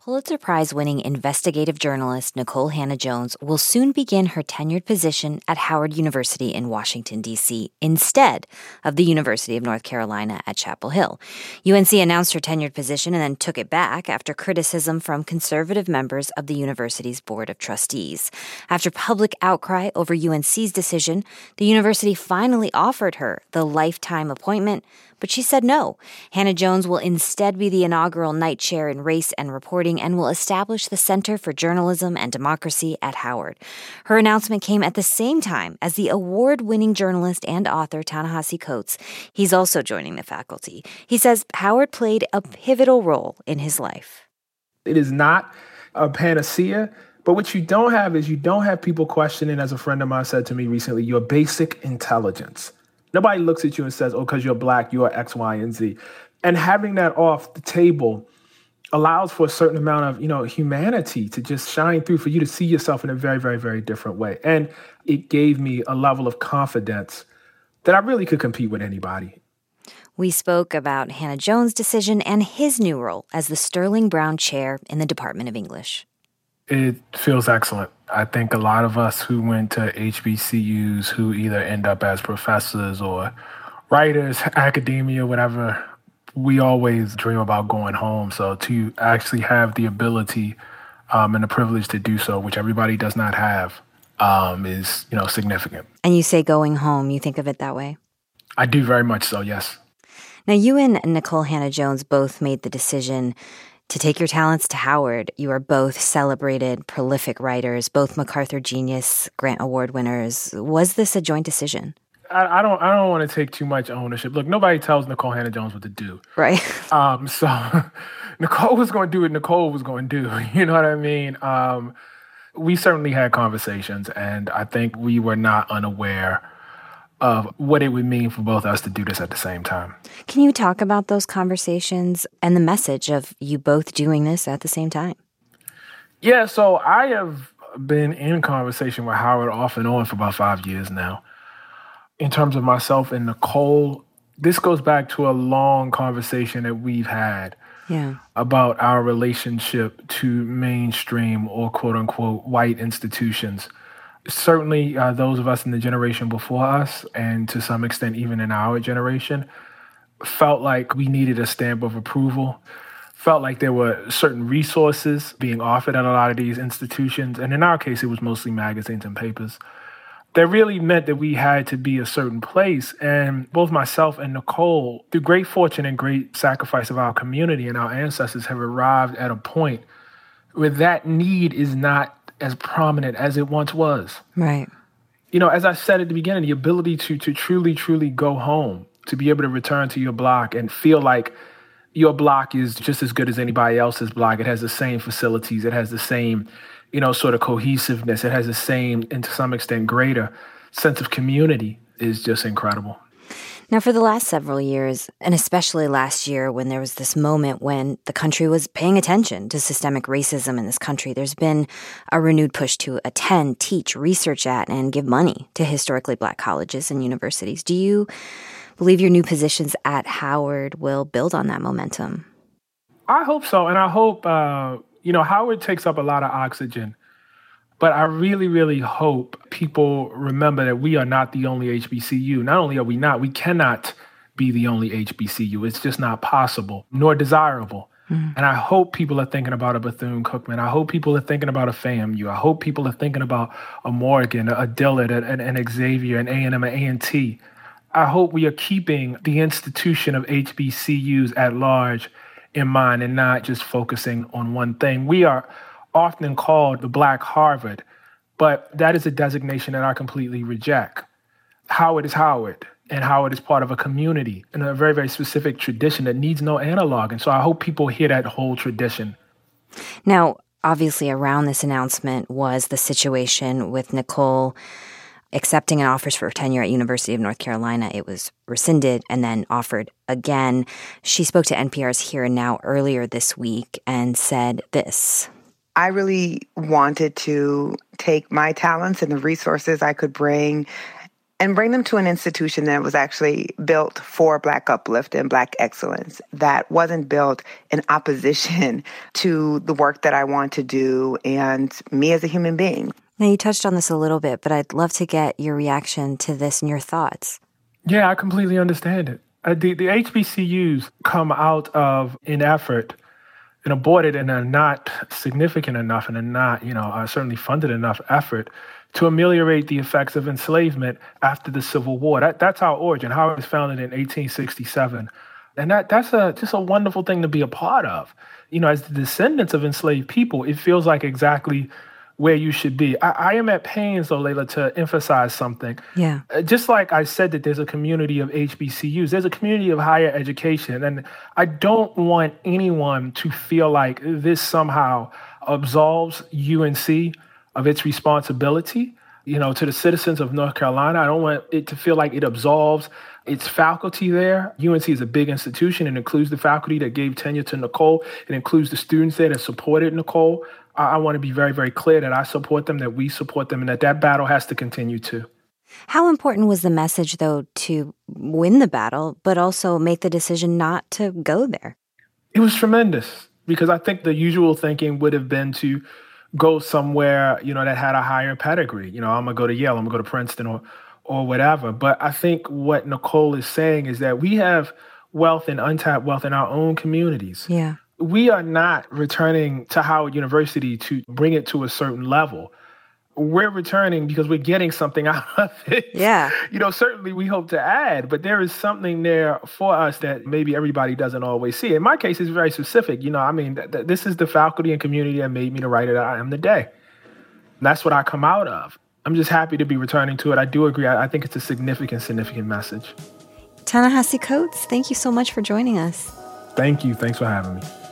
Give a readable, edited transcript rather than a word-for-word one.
Pulitzer Prize-winning investigative journalist Nikole Hannah-Jones will soon begin her tenured position at Howard University in Washington, D.C., instead of the University of North Carolina at Chapel Hill. UNC announced her tenured position and then took it back after criticism from conservative members of the university's Board of Trustees. After public outcry over UNC's decision, the university finally offered her the lifetime appointment, but she said no. Hannah-Jones will instead be the inaugural Knight Chair in Race and Reporting and will establish the Center for Journalism and Democracy at Howard. Her announcement came at the same time as the award-winning journalist and author Ta-Nehisi Coates. He's also joining the faculty. He says Howard played a pivotal role in his life. It is not a panacea, but what you don't have is you don't have people questioning, as a friend of mine said to me recently, your basic intelligence. Nobody looks at you and says, oh, because you're Black, you are X, Y, and Z. And having that off the table allows for a certain amount of, humanity to just shine through, for you to see yourself in a very, very, very different way. And it gave me a level of confidence that I really could compete with anybody. We spoke about Hannah-Jones' decision and his new role as the Sterling Brown Chair in the Department of English. It feels excellent. I think a lot of us who went to HBCUs who either end up as professors or writers, academia, whatever, we always dream about going home. So to actually have the ability and the privilege to do so, which everybody does not have, is, significant. And you say going home, you think of it that way? I do very much so, yes. Now, you and Nikole Hannah-Jones both made the decision to take your talents to Howard. You are both celebrated, prolific writers, both MacArthur Genius Grant Award winners. Was this a joint decision? I don't want to take too much ownership. Look, nobody tells Nikole Hannah-Jones what to do. Right. So Nikole was going to do what Nikole was going to do. You know what I mean? We certainly had conversations, and I think we were not unaware of what it would mean for both of us to do this at the same time. Can you talk about those conversations and the message of you both doing this at the same time? Yeah, so I have been in conversation with Howard off and on for about 5 years now. In terms of myself and Nikole, this goes back to a long conversation that we've had about our relationship to mainstream or quote-unquote white institutions. Certainly, those of us in the generation before us, and to some extent even in our generation, felt like we needed a stamp of approval, felt like there were certain resources being offered at a lot of these institutions, and in our case, it was mostly magazines and papers, that really meant that we had to be a certain place. And both myself and Nikole, through great fortune and great sacrifice of our community and our ancestors, have arrived at a point where that need is not as prominent as it once was. Right. As I said at the beginning, the ability to truly, truly go home, to be able to return to your block and feel like your block is just as good as anybody else's block. It has the same facilities. It has the same, sort of cohesiveness. It has the same, and to some extent greater, sense of community is just incredible. Now, for the last several years, and especially last year when there was this moment when the country was paying attention to systemic racism in this country, there's been a renewed push to attend, teach, research at, and give money to historically Black colleges and universities. Do you believe your new positions at Howard will build on that momentum? I hope so, and I hope, Howard takes up a lot of oxygen. But I really, really hope people remember that we are not the only HBCU. Not only are we not, we cannot be the only HBCU. It's just not possible, nor desirable. And I hope people are thinking about a Bethune-Cookman. I hope people are thinking about a FAMU. I hope people are thinking about a Morgan, a Dillard, an Xavier, an A&M, an A&T. I hope we are keeping the institution of HBCUs at large in mind and not just focusing on one thing. We are often called the Black Harvard, but that is a designation that I completely reject. Howard is Howard, and Howard is part of a community and a very, very specific tradition that needs no analog. And so I hope people hear that whole tradition. Now, obviously around this announcement was the situation with Nikole accepting an offer for tenure at University of North Carolina. It was rescinded and then offered again. She spoke to NPR's Here and Now earlier this week and said this. I really wanted to take my talents and the resources I could bring and bring them to an institution that was actually built for Black uplift and Black excellence, that wasn't built in opposition to the work that I want to do and me as a human being. Now, you touched on this a little bit, but I'd love to get your reaction to this and your thoughts. Yeah, I completely understand it. The HBCUs come out of an effort and aborted and are not significant enough and are not, certainly funded enough effort to ameliorate the effects of enslavement after the Civil War. That's our origin. Howard was founded in 1867. And that's just a wonderful thing to be a part of. As the descendants of enslaved people, it feels like exactly where you should be. I am at pains, though, Layla, to emphasize something. Yeah. Just like I said that there's a community of HBCUs, there's a community of higher education. And I don't want anyone to feel like this somehow absolves UNC of its responsibility, to the citizens of North Carolina. I don't want it to feel like it absolves its faculty there. UNC is a big institution. It includes the faculty that gave tenure to Nicole. It includes the students there that supported Nicole. I want to be very, very clear that I support them, that we support them, and that battle has to continue too. How important was the message, though, to win the battle, but also make the decision not to go there? It was tremendous, because I think the usual thinking would have been to go somewhere, that had a higher pedigree. I'm going to go to Yale, I'm going to go to Princeton or whatever. But I think what Nicole is saying is that we have wealth and untapped wealth in our own communities. Yeah. We are not returning to Howard University to bring it to a certain level. We're returning because we're getting something out of it. Yeah. Certainly we hope to add, but there is something there for us that maybe everybody doesn't always see. In my case, it's very specific. This is the faculty and community that made me the writer that I am today. And that's what I come out of. I'm just happy to be returning to it. I do agree. I think it's a significant message. Ta-Nehisi Coates, thank you so much for joining us. Thank you. Thanks for having me.